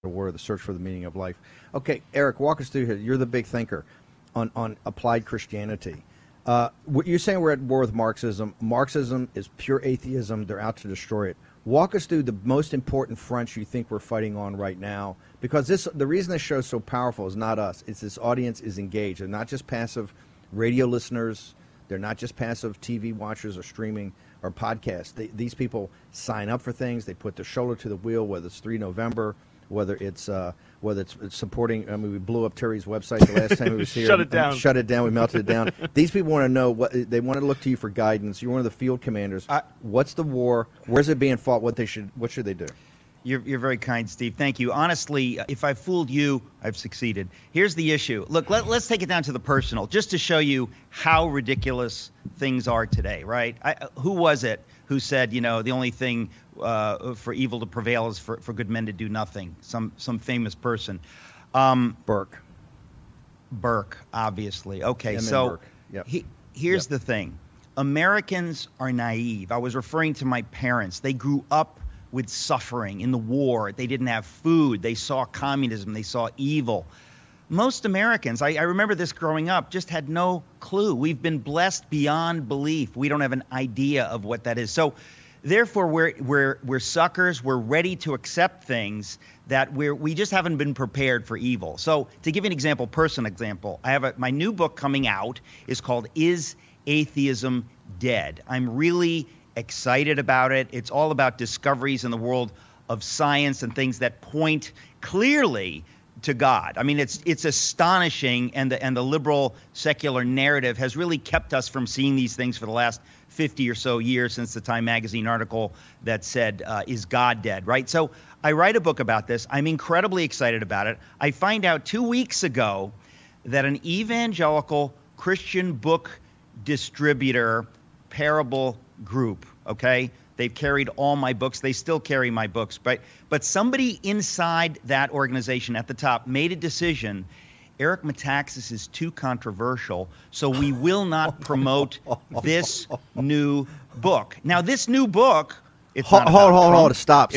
War, the search for the meaning of life. Okay, Eric, walk us through here. You're the big thinker on applied Christianity. You're saying we're at war with Marxism. Marxism is pure atheism. They're out to destroy it. Walk us through the most important fronts you think we're fighting on right now, because the reason this show is so powerful is not us. It's this audience is engaged. They're not just passive radio listeners. They're not just passive TV watchers or streaming or podcasts. These people sign up for things. They put their shoulder to the wheel, whether it's 3 November, whether it's supporting. I mean, we blew up Terry's website the last time he was here. Shut it down. Shut it down. We melted it down. These people want to know what they want to look to you for guidance. You're one of the field commanders. What's the war? Where's it being fought? What should they do? You're very kind, Steve. Thank you. Honestly, if I fooled you, I've succeeded. Here's the issue. Look, let's take it down to the personal, just to show you how ridiculous things are today, right? Who was it who said, the only thing for evil to prevail is for good men to do nothing? Some famous person. Burke, obviously. Okay, so yep. Here's the thing. Americans are naive. I was referring to my parents. They grew up with suffering in the war. They didn't have food. They saw communism. They saw evil. Most Americans, I remember this growing up, just had no clue. We've been blessed beyond belief. We don't have an idea of what that is. So therefore, we're suckers. We're ready to accept things that we just haven't been prepared for evil. So to give you an example, personal example, I have my new book coming out is called Is Atheism Dead? I'm really excited about it. It's all about discoveries in the world of science and things that point clearly to God. I mean, it's astonishing, and the liberal secular narrative has really kept us from seeing these things for the last 50 or so years, since the Time magazine article that said, is God dead, right? So I write a book about this. I'm incredibly excited about it. I find out 2 weeks ago that an evangelical Christian book distributor, Parable Group, okay? They've carried all my books. They still carry my books. But somebody inside that organization at the top made a decision. Eric Metaxas is too controversial, so we will not promote this new book. Now, this new book, it's not about hold.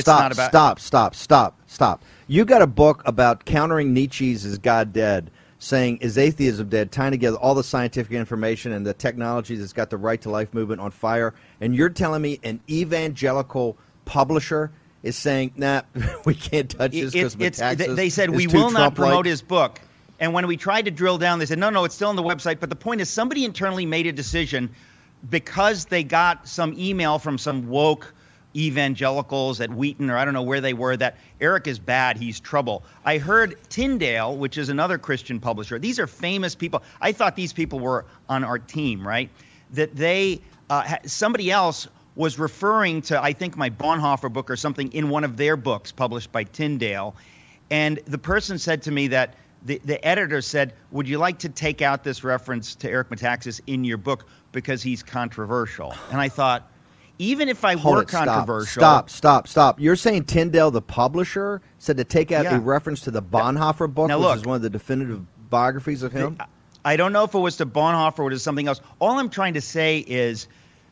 Trump. Stop. You got a book about countering Nietzsche's Is God Dead, saying, is atheism dead, tying together all the scientific information and the technology that's got the right to life movement on fire, and you're telling me an evangelical publisher is saying, nah, we can't touch this because Metaxas they said, we will not promote his book. And when we tried to drill down, they said, no, it's still on the website. But the point is, somebody internally made a decision because they got some email from some woke evangelicals at Wheaton, or I don't know where they were, that Eric is bad, he's trouble. I heard Tyndale, which is another Christian publisher. These are famous people. I thought these people were on our team, right? That they, somebody else was referring to, I think, my Bonhoeffer book or something in one of their books published by Tyndale. And the person said to me that the editor said, would you like to take out this reference to Eric Metaxas in your book because he's controversial? And I thought, even if I were controversial... Stop. You're saying Tyndale, the publisher, said to take out a reference to the Bonhoeffer book, which is one of the definitive biographies of him? I don't know if it was to Bonhoeffer or to something else. All I'm trying to say is,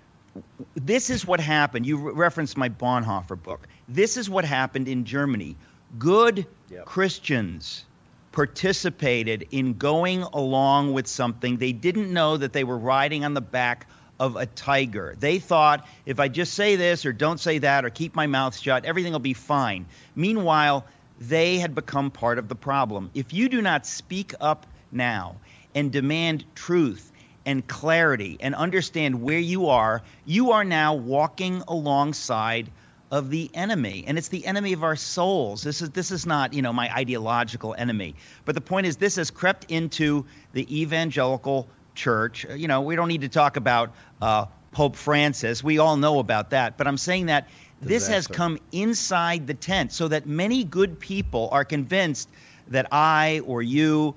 this is what happened. You referenced my Bonhoeffer book. This is what happened in Germany. Good Christians participated in going along with something. They didn't know that they were riding on the back of a tiger. They thought, if I just say this or don't say that or keep my mouth shut, everything will be fine. Meanwhile, they had become part of the problem. If you do not speak up now and demand truth and clarity and understand where you are now walking alongside of the enemy. And it's the enemy of our souls. This is not, my ideological enemy. But the point is, this has crept into the evangelical church. We don't need to talk about Pope Francis. We all know about that. But I'm saying that this has come inside the tent so that many good people are convinced that I or you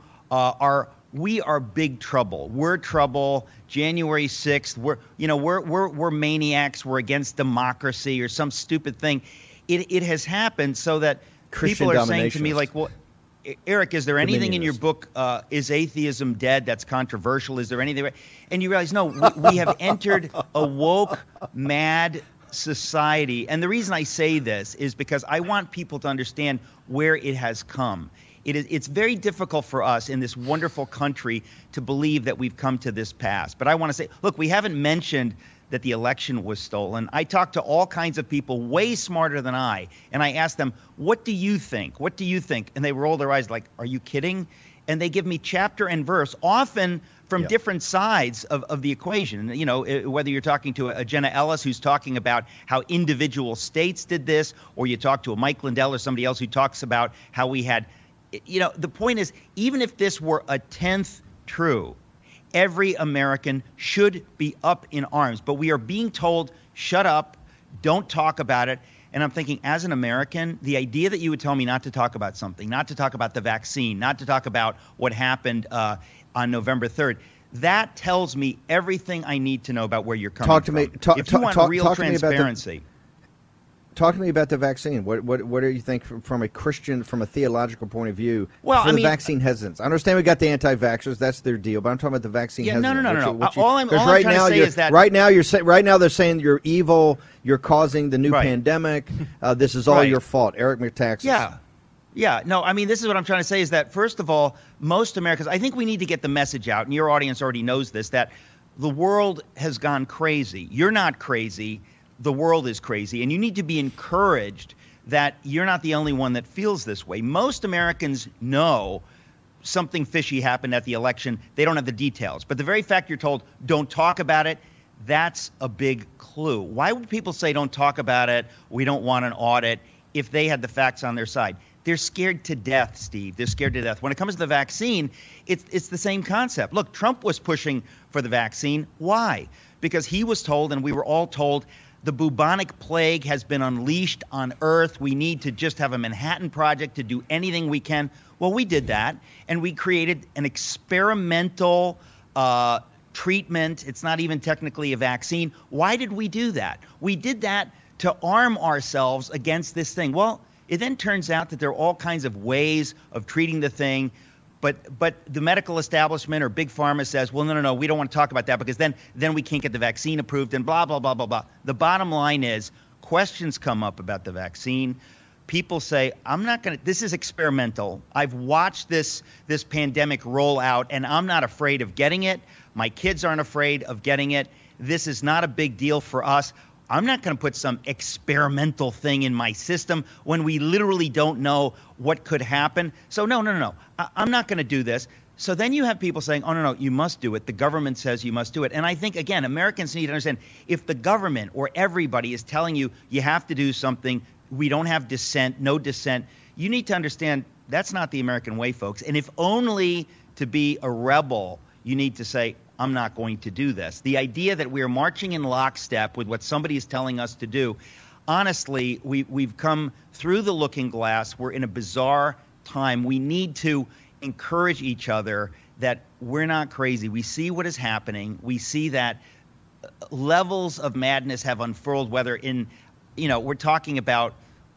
we are big trouble. We're trouble. January 6th, we're maniacs. We're against democracy or some stupid thing. It has happened so that Christian people are saying to me, like, well, Eric, is there anything in your book, Is Atheism Dead, that's controversial? Is there anything? And you realize, no, we have entered a woke, mad society, and the reason I say this is because I want people to understand where it has come. It's very difficult for us in this wonderful country to believe that we've come to this pass. But I want to say, look, we haven't mentioned that the election was stolen. I talked to all kinds of people way smarter than I, and I asked them, what do you think? What do you think? And they roll their eyes like, are you kidding? And they give me chapter and verse, often from different sides of the equation. You know, whether you're talking to a Jenna Ellis who's talking about how individual states did this, or you talk to a Mike Lindell or somebody else who talks about how we had, you know, the point is, even if this were a 10th true, every American should be up in arms. But we are being told, shut up, don't talk about it. And I'm thinking, as an American, the idea that you would tell me not to talk about something, not to talk about the vaccine, not to talk about what happened on November 3rd, that tells me everything I need to know about where you're coming from. If you want real transparency. Talk to me about the vaccine. What do you think from a Christian, from a theological point of view, for the vaccine hesitance? I understand we got the anti-vaxxers, that's their deal, but I'm talking about the vaccine hesitance. No. All I'm trying to say is that right now they're saying you're evil, you're causing the new pandemic. This is all your fault, Eric Metaxas. Yeah. No, I mean, this is what I'm trying to say is that, first of all, most Americans, I think we need to get the message out, and your audience already knows this, that the world has gone crazy. You're not crazy. The world is crazy, and you need to be encouraged that you're not the only one that feels this way. Most Americans know something fishy happened at the election. They don't have the details. But the very fact you're told, don't talk about it, that's a big clue. Why would people say don't talk about it, we don't want an audit, if they had the facts on their side? They're scared to death, Steve. They're scared to death. When it comes to the vaccine, it's the same concept. Look, Trump was pushing for the vaccine. Why? Because he was told, and we were all told, the bubonic plague has been unleashed on Earth. We need to just have a Manhattan Project to do anything we can. Well, we did that, and we created an experimental treatment. It's not even technically a vaccine. Why did we do that? We did that to arm ourselves against this thing. Well, it then turns out that there are all kinds of ways of treating the thing. But the medical establishment or Big Pharma says, well, no, we don't want to talk about that because then we can't get the vaccine approved and blah, blah, blah, blah, blah. The bottom line is questions come up about the vaccine. People say, this is experimental. I've watched this pandemic roll out, and I'm not afraid of getting it. My kids aren't afraid of getting it. This is not a big deal for us. I'm not going to put some experimental thing in my system when we literally don't know what could happen. So no. I'm not going to do this. So then you have people saying, oh, no, you must do it. The government says you must do it. And I think, again, Americans need to understand, if the government or everybody is telling you you have to do something, we don't have dissent, no dissent, you need to understand that's not the American way, folks. And if only to be a rebel, you need to say, I'm not going to do this. The idea that we're marching in lockstep with what somebody is telling us to do, honestly, we've come through the looking glass. We're in a bizarre time. We need to encourage each other that we're not crazy. We see what is happening. We see that levels of madness have unfurled, whether we're talking about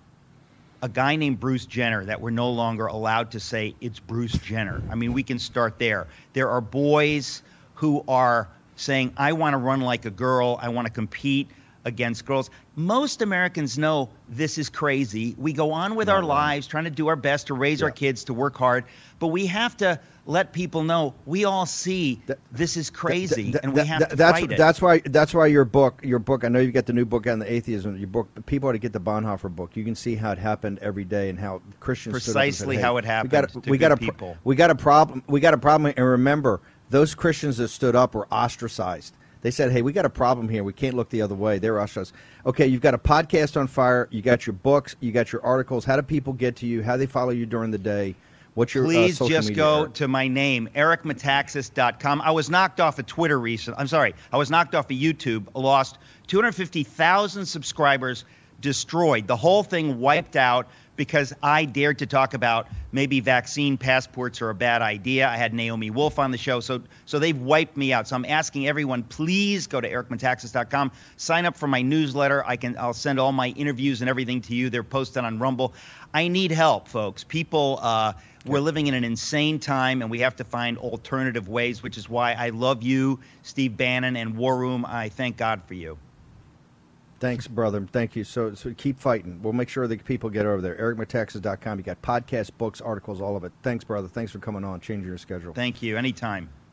a guy named Bruce Jenner that we're no longer allowed to say it's Bruce Jenner. I mean, we can start there. There are boys who are saying, I want to run like a girl, I want to compete against girls. Most Americans know this is crazy. We go on with our lives, trying to do our best to raise our kids, to work hard, but we have to let people know we all see this is crazy, and we have to fight it. That's why your book, I know you've got the new book on the atheism, your book, people ought to get the Bonhoeffer book. You can see how it happened every day and how Christians precisely stood up and said, hey, how it happened we got a problem, and remember, those Christians that stood up were ostracized. They said, hey, we got a problem here. We can't look the other way. They were ostracized. Okay, you've got a podcast on fire. You got your books. You got your articles. How do people get to you? How do they follow you during the day? What's your Please social just media, go Eric? to my name, ericmetaxas.com. I was knocked off of Twitter recently. I was knocked off of YouTube. Lost 250,000 subscribers, destroyed. The whole thing wiped out because I dared to talk about maybe vaccine passports are a bad idea. I had Naomi Wolf on the show, so they've wiped me out. So I'm asking everyone, please go to ericmetaxas.com, sign up for my newsletter. I'll send all my interviews and everything to you. They're posted on Rumble. I need help, folks. People, we're living in an insane time, and we have to find alternative ways, which is why I love you, Steve Bannon, and War Room. I thank God for you. Thanks, brother. Thank you. So keep fighting. We'll make sure that people get over there. EricMetaxas.com. You got podcasts, books, articles, all of it. Thanks, brother. Thanks for coming on, changing your schedule. Thank you. Anytime.